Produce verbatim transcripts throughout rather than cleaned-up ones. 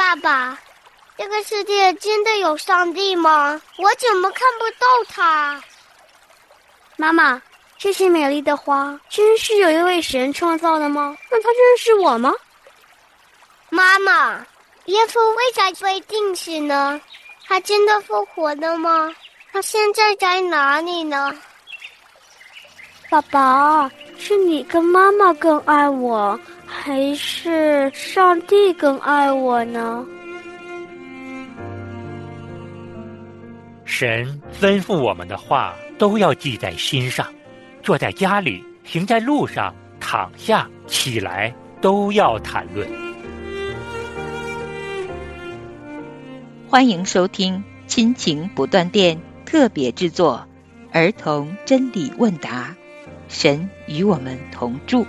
爸爸，这个世界真的有上帝吗？我怎么看不到他？ 妈妈，这些美丽的花真是有一位神创造的吗？那他认识我吗？ 妈妈，耶稣为啥被钉死呢？他真的复活了吗？他现在在哪里呢？ 爸爸，是你跟妈妈更爱我，还是上帝更爱我呢？ 神吩咐我们的话都要记在心上，坐在家里，行在路上，躺下起来，都要谈论。 欢迎收听亲情不断电特别制作儿童真理问答，神与我们同住。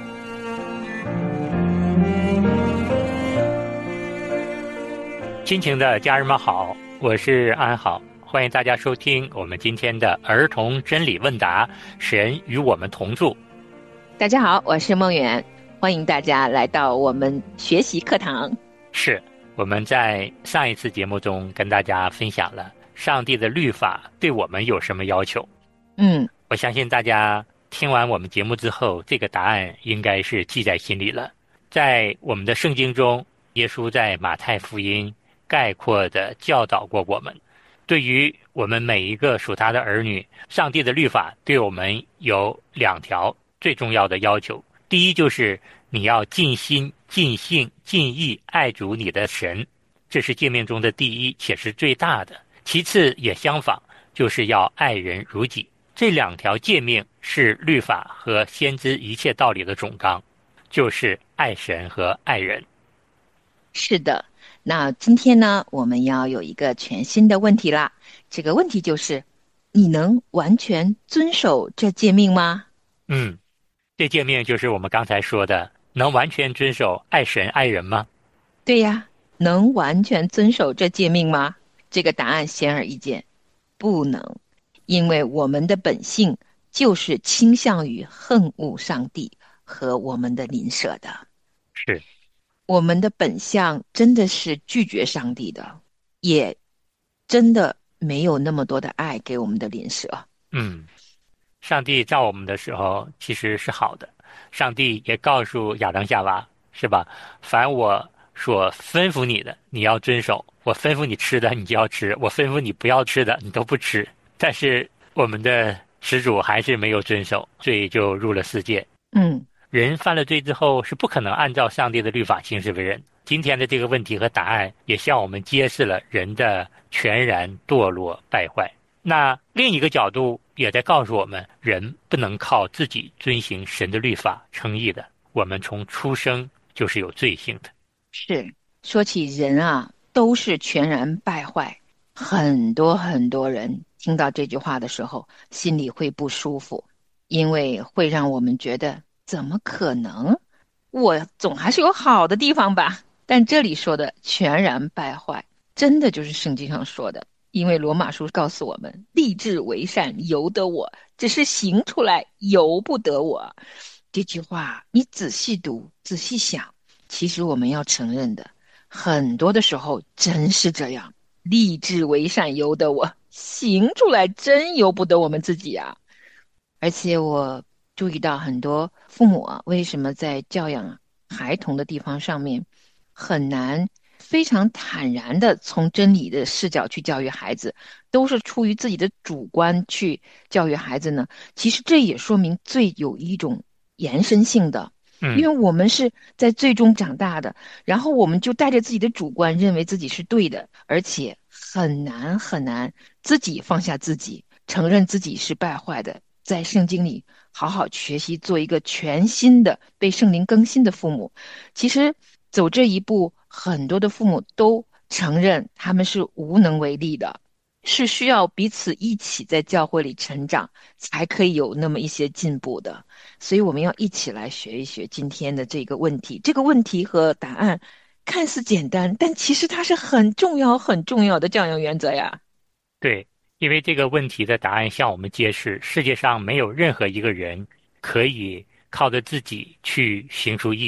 亲情的家人们好，我是安好，欢迎大家收听我们今天的儿童真理问答，神与我们同住。 大家好，我是梦远，欢迎大家来到我们学习课堂。 是我们在上一次节目中跟大家分享了上帝的律法对我们有什么要求。 嗯， 我相信大家听完我们节目之后，这个答案应该是记在心里了。在我们的圣经中，耶稣在马太福音概括地教导过我们，对于我们每一个属他的儿女，上帝的律法对我们有两条最重要的要求。第一，就是你要尽心尽性尽意爱主你的神，这是诫命中的第一，且是最大的。其次也相仿，就是要爱人如己。这两条诫命是律法和先知一切道理的总纲，就是爱神和爱人。 是的，那今天呢，我们要有一个全新的问题啦。这个问题就是，你能完全遵守这诫命吗？ 嗯，这诫命就是我们刚才说的，能完全遵守爱神爱人吗？ 对呀，能完全遵守这诫命吗？这个答案显而易见，不能。因为我们的本性就是倾向于恨恶上帝和我们的邻舍的。 是， 我们的本相真的是拒绝上帝的，也真的没有那么多的爱给我们的邻舍。 嗯，上帝造我们的时候其实是好的，上帝也告诉亚当夏娃，是吧？凡我所吩咐你的，你要遵守；我吩咐你吃的，你就要吃；我吩咐你不要吃的，你都不吃。但是我们的始祖还是没有遵守，罪就入了世界。 嗯， 人犯了罪之后是不可能按照上帝的律法行事为人。今天的这个问题和答案也向我们揭示了人的全然堕落败坏。那另一个角度也在告诉我们，人不能靠自己遵行神的律法称义的，我们从出生就是有罪性的。 是，说起人啊，都是全然败坏。很多很多人听到这句话的时候，心里会不舒服，因为会让我们觉得怎么可能？我总还是有好的地方吧。但这里说的全然败坏，真的就是圣经上说的，因为罗马书告诉我们，立志为善由得我，只是行出来由不得我。这句话你仔细读仔细想，其实我们要承认的，很多的时候真是这样，立志为善由得我，行出来真由不得我们自己啊。而且我注意到很多父母啊，为什么在教养孩童的地方上面很难非常坦然的从真理的视角去教育孩子，都是出于自己的主观去教育孩子呢？其实这也说明罪有一种延伸性的，因嗯， 为我们是在罪中长大的，然后我们就带着自己的主观认为自己是对的，而且很难很难自己放下自己，承认自己是败坏的，在圣经里好好学习做一个全新的被圣灵更新的父母。其实走这一步，很多的父母都承认他们是无能为力的，是需要彼此一起在教会里成长，才可以有那么一些进步的。所以我们要一起来学一学今天的这个问题。这个问题和答案看似简单，但其实它是很重要很重要的教养原则呀。 对，因为这个问题的答案向我们揭示，世界上没有任何一个人可以靠着自己去行出义，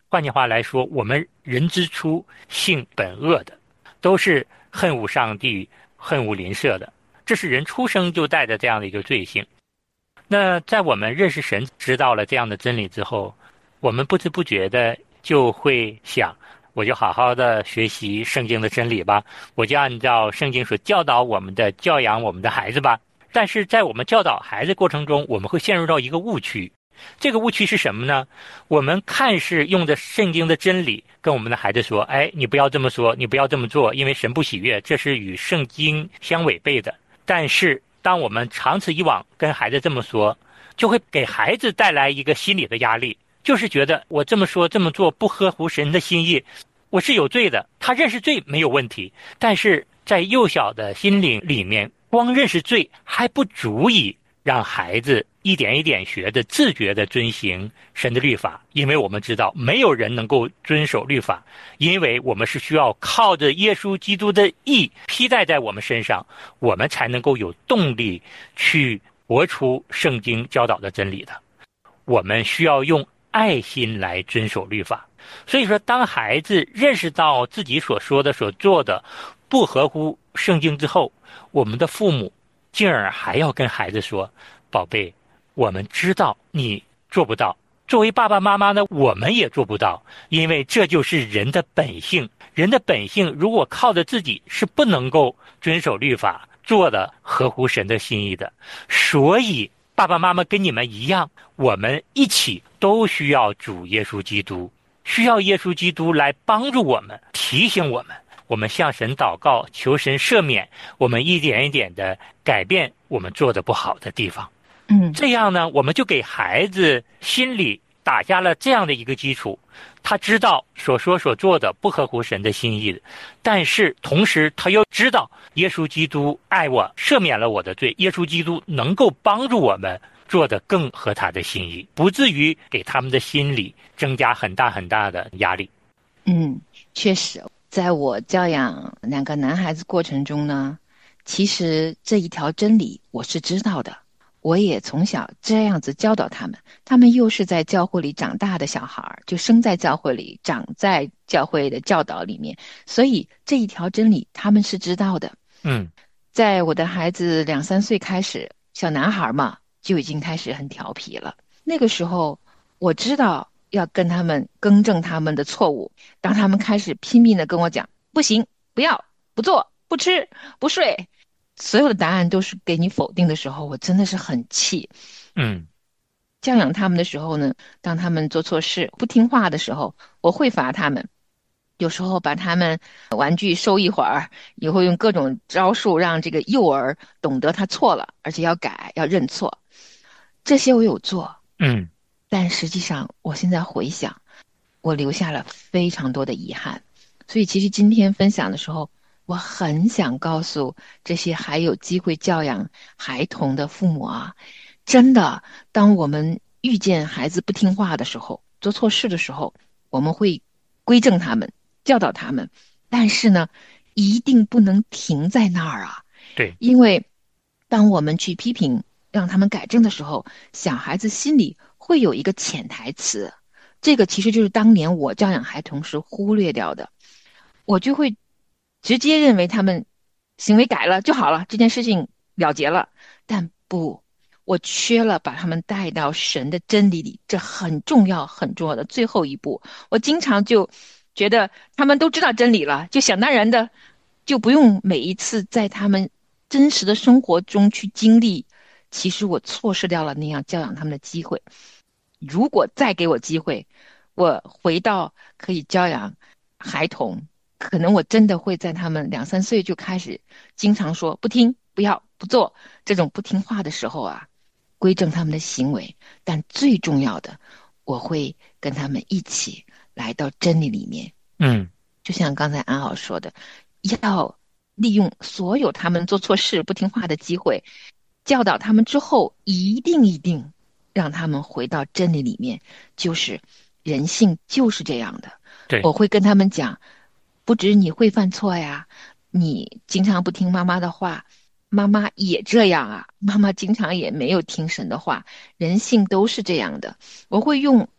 换句话来说，我们人之初性本恶的，都是恨恶上帝、恨恶邻舍的，这是人出生就带着这样的一个罪性。那在我们认识神、知道了这样的真理之后，我们不知不觉的就会想，我就好好的学习圣经的真理吧，我就按照圣经所教导我们的教养我们的孩子吧。但是在我们教导孩子过程中，我们会陷入到一个误区。这个误区是什么呢？我们看似用着圣经的真理跟我们的孩子说，哎，你不要这么说，你不要这么做，因为神不喜悦，这是与圣经相违背的。但是当我们长此以往跟孩子这么说，就会给孩子带来一个心理的压力，就是觉得我这么说这么做不合乎神的心意，我是有罪的。他认识罪没有问题，但是在幼小的心灵里面，光认识罪还不足以让孩子一点一点学的自觉的遵行神的律法。因为我们知道没有人能够遵守律法，因为我们是需要靠着耶稣基督的义披戴在我们身上，我们才能够有动力去活出圣经教导的真理的。我们需要用爱心来遵守律法。所以说，当孩子认识到自己所说的所做的不合乎圣经之后，我们的父母进而还要跟孩子说，宝贝，我们知道你做不到，作为爸爸妈妈呢，我们也做不到，因为这就是人的本性。人的本性如果靠着自己是不能够遵守律法，做的合乎神的心意的。所以爸爸妈妈跟你们一样，我们一起都需要主耶稣基督，需要耶稣基督来帮助我们，提醒我们，我们向神祷告，求神赦免我们一点一点的改变我们做的不好的地方。 嗯， 这样呢，我们就给孩子心里打下了这样的一个基础，他知道所说所做的不合乎神的心意，但是同时他又知道耶稣基督爱我，赦免了我的罪，耶稣基督能够帮助我们做得更合他的心意，不至于给他们的心里增加很大很大的压力。 嗯，确实，在我教养两个男孩子过程中呢，其实这一条真理我是知道的，我也从小这样子教导他们，他们又是在教会里长大的小孩，就生在教会里，长在教会的教导里面，所以这一条真理他们是知道的。 嗯， 在我的孩子两三岁开始，小男孩嘛，就已经开始很调皮了。那个时候我知道要跟他们更正他们的错误，当他们开始拼命的跟我讲不行，不要，不做，不吃，不睡，所有的答案都是给你否定的时候，我真的是很气。 嗯， 教养他们的时候呢，当他们做错事不听话的时候，我会罚他们，有时候把他们玩具收一会儿，也会用各种招数让这个幼儿懂得他错了，而且要改，要认错。这些我有做， 嗯， 但实际上我现在回想，我留下了非常多的遗憾。所以其实今天分享的时候，我很想告诉这些还有机会教养孩童的父母啊，真的，当我们遇见孩子不听话的时候，做错事的时候，我们会规正他们，教导他们，但是呢，一定不能停在那儿啊。 对， 因为当我们去批评让他们改正的时候，小孩子心里会有一个潜台词，这个其实就是当年我教养孩童时忽略掉的。我就会直接认为他们行为改了就好了，这件事情了结了。但不，我缺了把他们带到神的真理里，这很重要很重要的最后一步。我经常就觉得他们都知道真理了，就想当然的就不用每一次在他们真实的生活中去经历，其实我错失掉了那样教养他们的机会。如果再给我机会，我回到可以教养孩童，可能我真的会在他们两三岁就开始经常说不听、不要、不做这种不听话的时候啊，规正他们的行为。但最重要的，我会跟他们一起来到真理里面。 嗯， 就像刚才安好说的，要利用所有他们做错事、不听话的机会，教导他们之后，一定一定让他们回到真理里面，就是人性就是这样的。 对， 我会跟他们讲，不止你会犯错呀，你经常不听妈妈的话，妈妈也这样啊，妈妈经常也没有听神的话，人性都是这样的。我会用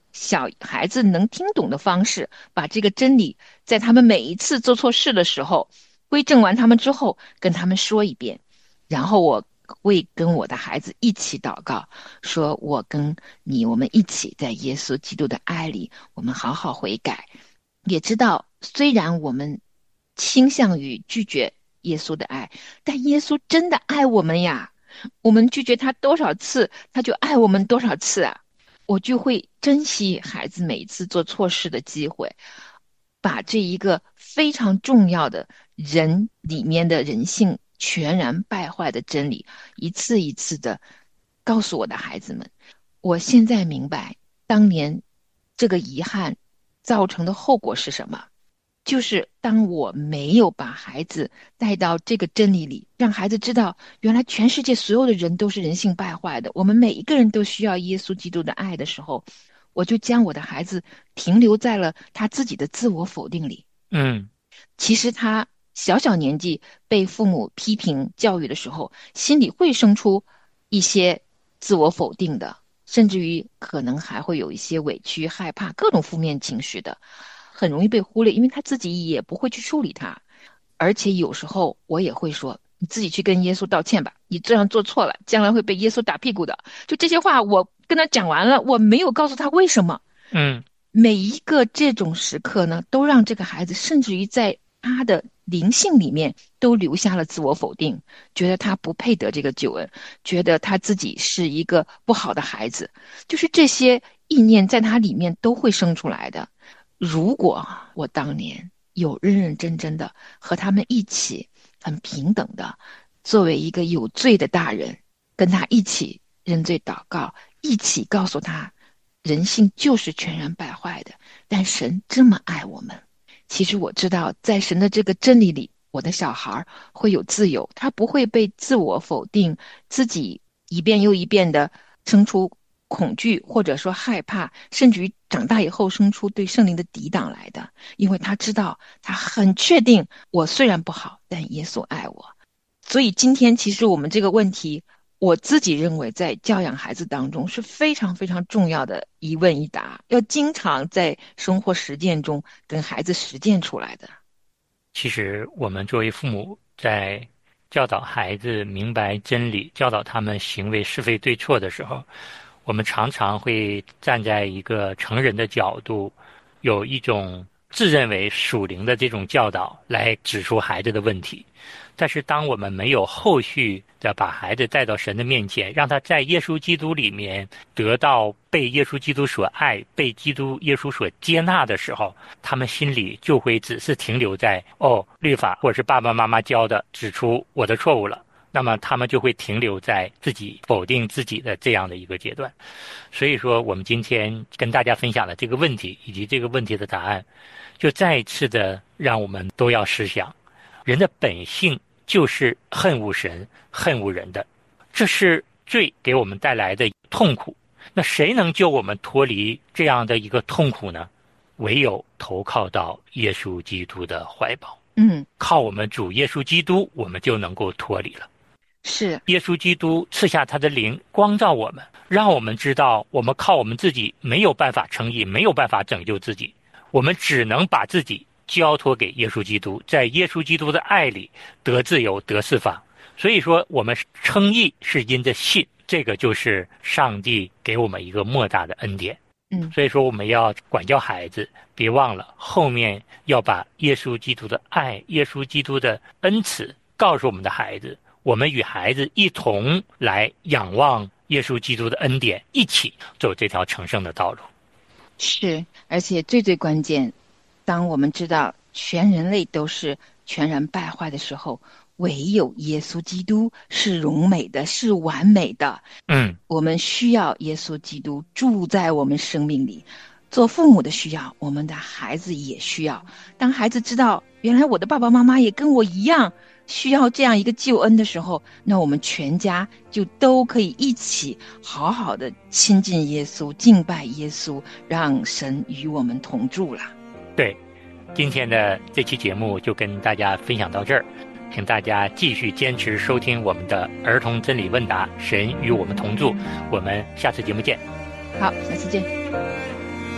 小孩子能听懂的方式，把这个真理在他们每一次做错事的时候，规正完他们之后，跟他们说一遍。然后我会跟我的孩子一起祷告，说我跟你，我们一起在耶稣基督的爱里，我们好好悔改。也知道虽然我们倾向于拒绝耶稣的爱，但耶稣真的爱我们呀。我们拒绝他多少次，他就爱我们多少次啊。我就会珍惜孩子每一次做错事的机会，把这一个非常重要的人里面的人性全然败坏的真理，一次一次的告诉我的孩子们。我现在明白当年这个遗憾造成的后果是什么，就是当我没有把孩子带到这个真理里，让孩子知道原来全世界所有的人都是人性败坏的，我们每一个人都需要耶稣基督的爱的时候，我就将我的孩子停留在了他自己的自我否定里。 嗯， 其实他小小年纪被父母批评教育的时候，心里会生出一些自我否定的，甚至于可能还会有一些委屈、害怕、各种负面情绪的，很容易被忽略，因为他自己也不会去处理它。而且有时候我也会说，你自己去跟耶稣道歉吧，你这样做错了，将来会被耶稣打屁股的。就这些话我跟他讲完了，我没有告诉他为什么。 嗯， 每一个这种时刻呢，都让这个孩子甚至于在他的灵性里面都留下了自我否定，觉得他不配得这个救恩，觉得他自己是一个不好的孩子，就是这些意念在他里面都会生出来的。如果我当年有认认真真的和他们一起很平等的作为一个有罪的大人，跟他一起认罪祷告，一起告诉他人性就是全然败坏的，但神这么爱我们。其实我知道在神的这个真理里，我的小孩会有自由，他不会被自我否定，自己一遍又一遍的生出恐惧或者说害怕，甚至于长大以后生出对圣灵的抵挡来的。因为他知道，他很确定我虽然不好，但耶稣爱我。所以今天其实我们这个问题，我自己认为在教养孩子当中是非常非常重要的一问一答，要经常在生活实践中跟孩子实践出来的。 其实我们作为父母，在教导孩子明白真理，教导他们行为是非对错的时候，我们常常会站在一个成人的角度，有一种自认为属灵的这种教导来指出孩子的问题。但是当我们没有后续的把孩子带到神的面前，让他在耶稣基督里面得到被耶稣基督所爱，被基督耶稣所接纳的时候，他们心里就会只是停留在哦，律法或者是爸爸妈妈教的指出我的错误了，那么他们就会停留在自己否定自己的这样的一个阶段。所以说我们今天跟大家分享的这个问题以及这个问题的答案，就再一次的让我们都要思想，人的本性就是恨恶神恨恶人的，这是罪给我们带来的痛苦。那谁能救我们脱离这样的一个痛苦呢？唯有投靠到耶稣基督的怀抱。 嗯， 靠我们主耶稣基督，我们就能够脱离了。 是耶稣基督赐下他的灵光照我们，让我们知道我们靠我们自己没有办法称义，没有办法拯救自己，我们只能把自己交托给耶稣基督，在耶稣基督的爱里得自由得释放。所以说我们称义是因着信，这个就是上帝给我们一个莫大的恩典。 嗯， 所以说我们要管教孩子，别忘了后面要把耶稣基督的爱，耶稣基督的恩慈告诉我们的孩子，我们与孩子一同来仰望耶稣基督的恩典，一起走这条成圣的道路。 是，而且最最关键，当我们知道全人类都是全然败坏的时候，唯有耶稣基督是荣美的，是完美的。 嗯， 我们需要耶稣基督住在我们生命里。做父母的需要，我们的孩子也需要。当孩子知道原来我的爸爸妈妈也跟我一样需要这样一个救恩的时候，那我们全家就都可以一起好好的亲近耶稣，敬拜耶稣，让神与我们同住了。 对，今天的这期节目就跟大家分享到这儿，请大家继续坚持收听我们的儿童真理问答，神与我们同住。我们下次节目见。 好，下次见。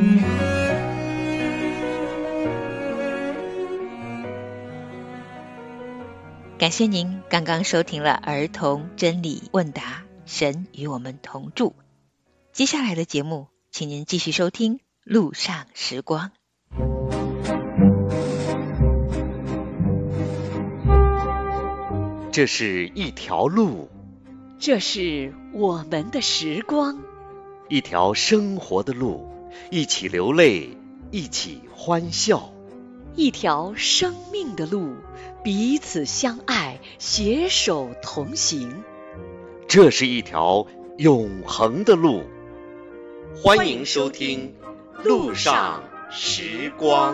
感谢您刚刚收听了儿童真理问答，神与我们同住。接下来的节目，请您继续收听路上时光。 这是一条路， 这是我们的时光， 一条生活的路，一起流泪，一起欢笑， 一条生命的路，彼此相爱，携手同行。 这是一条永恒的路。欢迎收听《路上时光》。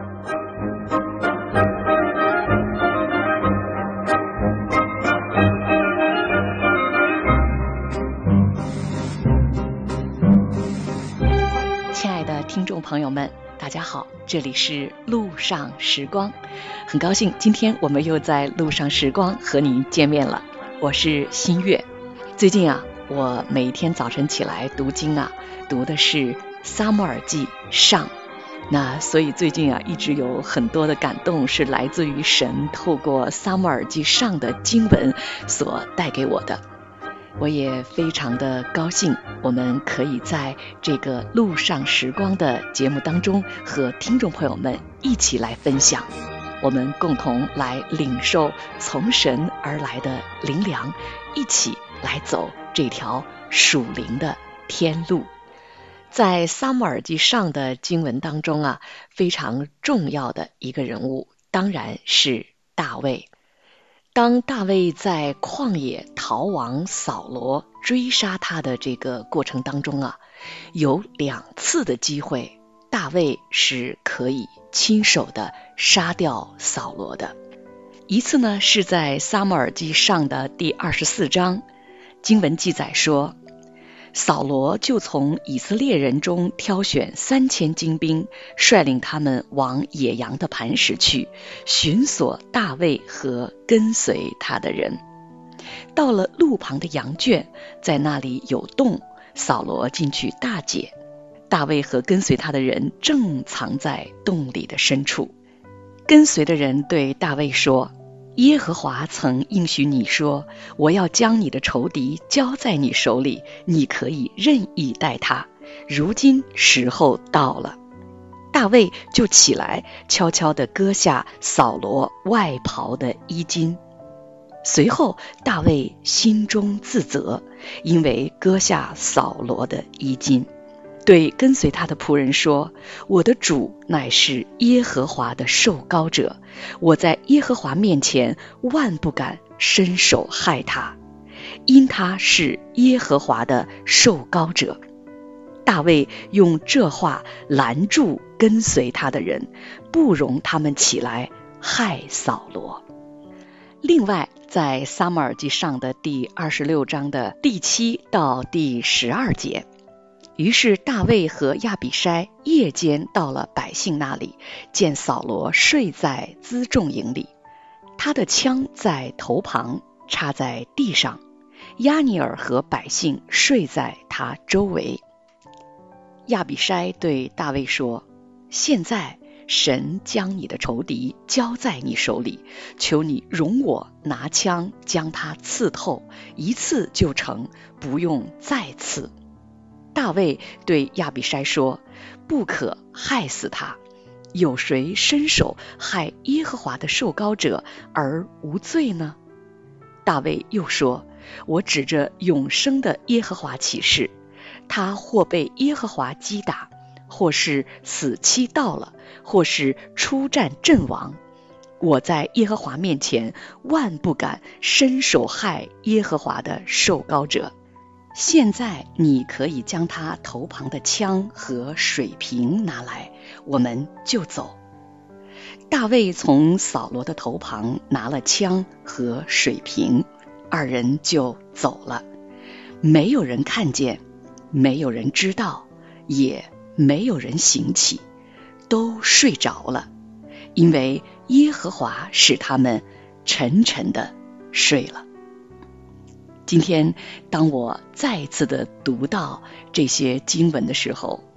亲爱的听众朋友们，大家好，这里是路上时光，很高兴今天我们又在路上时光和您见面了，我是新月。最近啊，我每天早晨起来读经啊，读的是撒母耳记上，那所以最近啊，一直有很多的感动是来自于神透过撒母耳记上的经文所带给我的。我也非常的高兴，我们可以在这个路上时光的节目当中和听众朋友们一起来分享，我们共同来领受从神而来的灵粮，一起来走这条属灵的天路。在撒母耳记上的经文当中啊，非常重要的一个人物当然是大卫。当大卫在旷野逃亡扫罗追杀他的这个过程当中啊，有两次的机会，大卫是可以亲手的杀掉扫罗的。一次呢，是在撒母耳记上的第二十四章，经文记载说，扫罗就从以色列人中挑选三千精兵，率领他们往野羊的磐石去，寻索大卫和跟随他的人。到了路旁的羊圈，在那里有洞，扫罗进去大解，大卫和跟随他的人正藏在洞里的深处。跟随的人对大卫说，耶和华曾应许你说，我要将你的仇敌交在你手里，你可以任意待他，如今时候到了。大卫就起来，悄悄地割下扫罗外袍的衣襟。随后大卫心中自责，因为割下扫罗的衣襟，对跟随他的仆人说，我的主乃是耶和华的受膏者，我在耶和华面前万不敢伸手害他，因他是耶和华的受膏者。大卫用这话拦住跟随他的人，不容他们起来害扫罗。另外在撒母耳记上的第二十六章的第七到第十二节，于是大卫和亚比筛夜间到了百姓那里，见扫罗睡在辎重营里，他的枪在头旁插在地上，押尼珥和百姓睡在他周围。亚比筛对大卫说，现在神将你的仇敌交在你手里，求你容我拿枪将他刺透，一刺就成，不用再刺。大卫对亚比筛说，不可害死他，有谁伸手害耶和华的受膏者而无罪呢？大卫又说，我指着永生的耶和华起誓，他或被耶和华击打，或是死期到了，或是出战阵亡，我在耶和华面前万不敢伸手害耶和华的受膏者。现在你可以将他头旁的枪和水瓶拿来，我们就走。大卫从扫罗的头旁拿了枪和水瓶，二人就走了。没有人看见，没有人知道，也没有人醒起，都睡着了，因为耶和华使他们沉沉地睡了。今天当我再一次的读到这些经文的时候，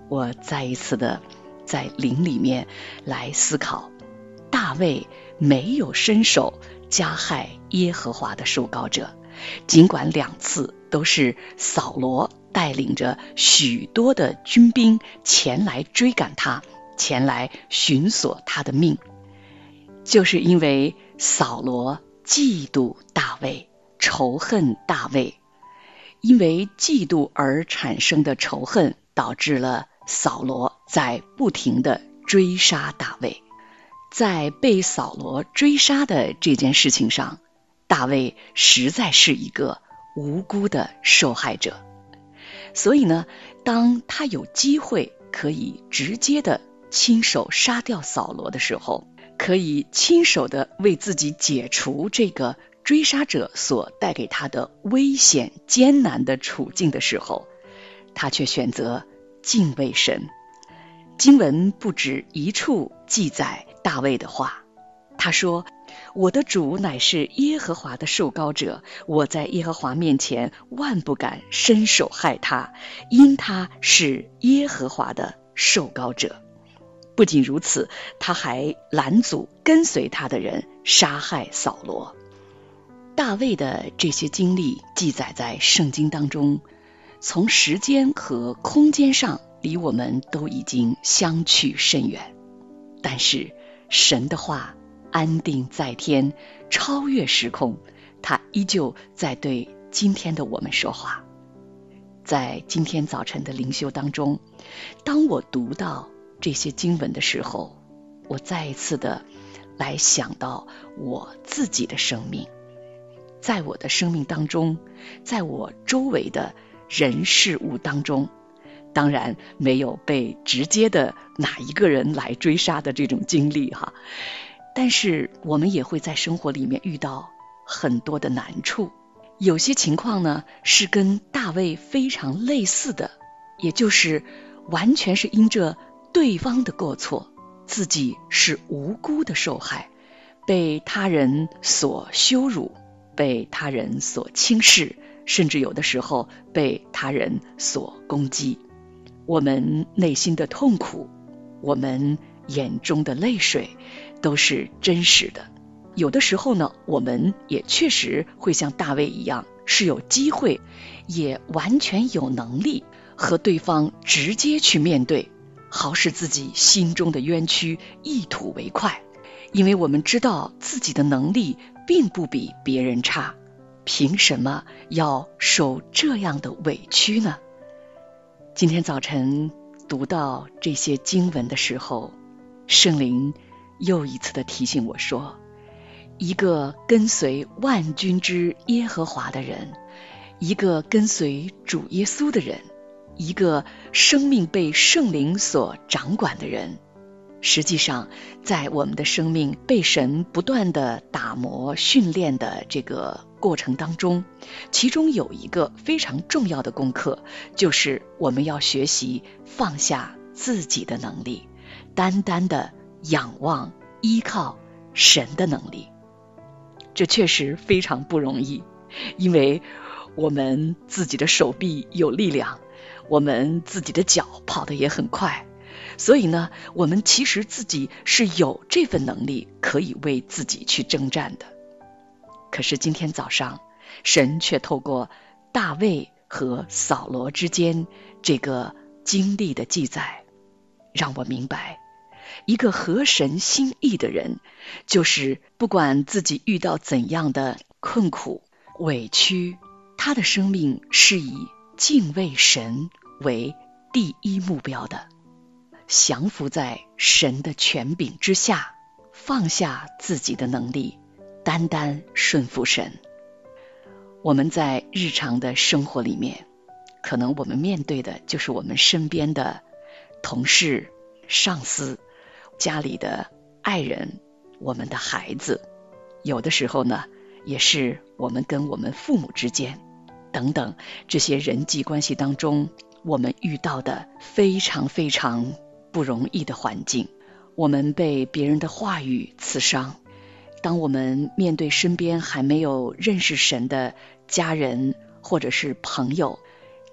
我再一次的在灵里面来思考，大卫没有伸手加害耶和华的受膏者，尽管两次都是扫罗带领着许多的军兵前来追赶他，前来寻索他的命，就是因为扫罗嫉妒大卫，仇恨大卫，因为嫉妒而产生的仇恨，导致了扫罗在不停地追杀大卫。在被扫罗追杀的这件事情上，大卫实在是一个无辜的受害者。所以呢，当他有机会可以直接的亲手杀掉扫罗的时候，可以亲手的为自己解除这个追杀者所带给他的危险艰难的处境的时候，他却选择敬畏神。经文不止一处记载大卫的话，他说，我的主乃是耶和华的受膏者，我在耶和华面前万不敢伸手害他，因他是耶和华的受膏者。不仅如此，他还拦阻跟随他的人杀害扫罗。大卫的这些经历记载在圣经当中，从时间和空间上离我们都已经相去甚远，但是神的话安定在天，超越时空，他依旧在对今天的我们说话。在今天早晨的灵修当中，当我读到这些经文的时候，我再一次的来想到我自己的生命。在我的生命当中，在我周围的人事物当中，当然没有被直接的哪一个人来追杀的这种经历哈，但是我们也会在生活里面遇到很多的难处。有些情况呢是跟大卫非常类似的，也就是完全是因着对方的过错，自己是无辜的受害，被他人所羞辱，被他人所轻视，甚至有的时候被他人所攻击。我们内心的痛苦，我们眼中的泪水都是真实的。有的时候呢，我们也确实会像大卫一样，是有机会，也完全有能力和对方直接去面对，好使自己心中的冤屈一吐为快。因为我们知道自己的能力并不比别人差，凭什么要受这样的委屈呢？今天早晨读到这些经文的时候，圣灵又一次的提醒我说，一个跟随万军之耶和华的人，一个跟随主耶稣的人，一个生命被圣灵所掌管的人，实际上在我们的生命被神不断的打磨训练的这个过程当中，其中有一个非常重要的功课，就是我们要学习放下自己的能力，单单的仰望依靠神的能力。这确实非常不容易，因为我们自己的手臂有力量，我们自己的脚跑得也很快，所以呢，我们其实自己是有这份能力可以为自己去征战的。可是今天早上，神却透过大卫和扫罗之间这个经历的记载，让我明白，一个合神心意的人，就是不管自己遇到怎样的困苦委屈，他的生命是以敬畏神为第一目标的，降服在神的权柄之下，放下自己的能力，单单顺服神。我们在日常的生活里面，可能我们面对的就是我们身边的同事、上司、家里的爱人、我们的孩子，有的时候呢，也是我们跟我们父母之间等等这些人际关系当中，我们遇到的非常非常不容易的环境，我们被别人的话语刺伤。当我们面对身边还没有认识神的家人或者是朋友，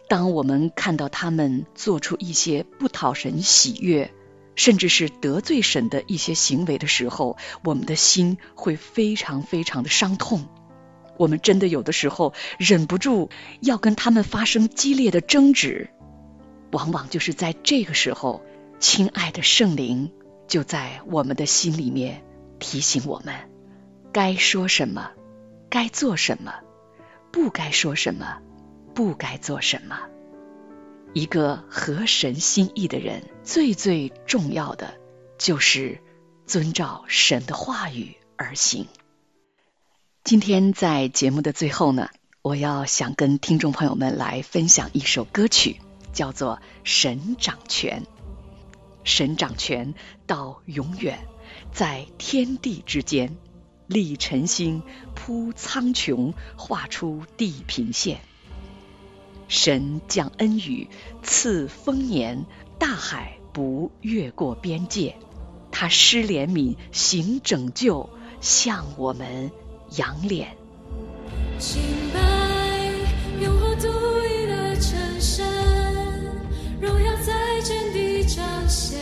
当我们看到他们做出一些不讨神喜悦，甚至是得罪神的一些行为的时候，我们的心会非常非常的伤痛。我们真的有的时候忍不住要跟他们发生激烈的争执，往往就是在这个时候，亲爱的圣灵就在我们的心里面提醒我们该说什么，该做什么，不该说什么，不该做什么。一个合神心意的人，最最重要的就是遵照神的话语而行。今天在节目的最后呢，我要想跟听众朋友们来分享一首歌曲，叫做《神掌权》。神掌权到永远，在天地之间，立晨星，铺苍穹，画出地平线。神降恩雨，赐丰年，大海不越过边界。他施怜悯，行拯救，向我们扬脸。 敬拜永恒独一的真神，荣耀在天地彰显，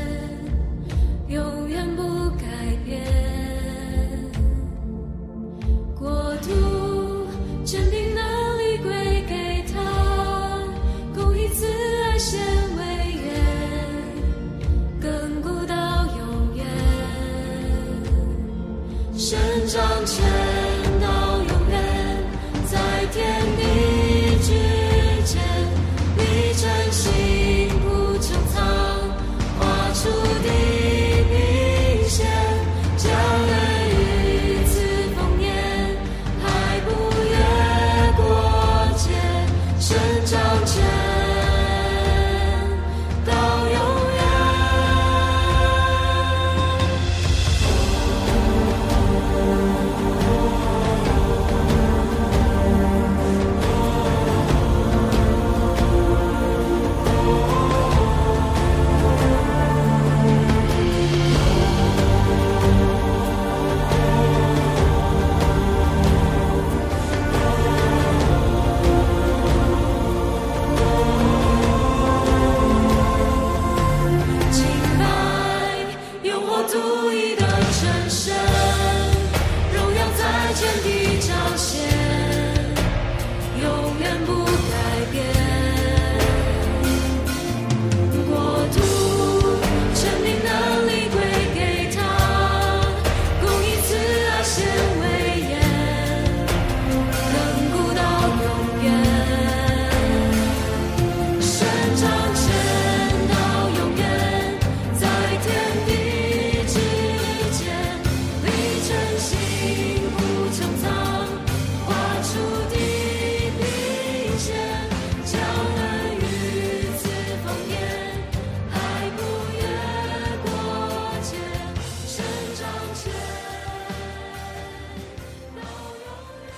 永远不改变。国度坚定能力归给他，公义慈爱显威严，亘古到永远。神掌权到永远，在天地之间，立晨星，铺穹苍，画出地平线，将恩雨赐丰年，海不越过界。神掌权到永远。敬拜永活独一的真神，荣耀在天地彰显，永远不改变。国度权柄能力归给他，公义慈爱显威严，亘古到永远。神掌权到永远，在天地之间，立晨星，铺穹苍，画出地平线，将恩雨赐丰年，海不越过界。神掌权到永远。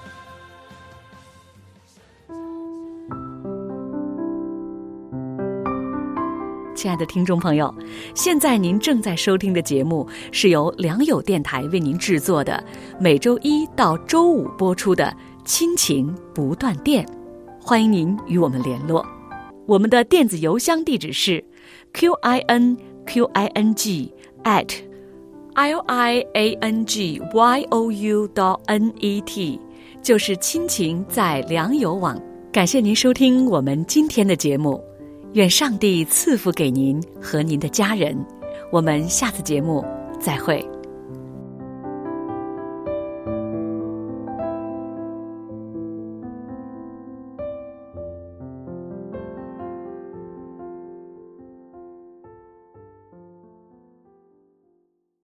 亲爱的听众朋友，现在您正在收听的节目是由良友电台为您制作的，每周一到周五播出的亲情不断电。欢迎您与我们联络，我们的电子邮箱地址是 q i n q i n g at l i a n g y o u dot n e t， 就是亲情在良友网。感谢您收听我们今天的节目，愿上帝赐福给您和您的家人。我们下次节目再会。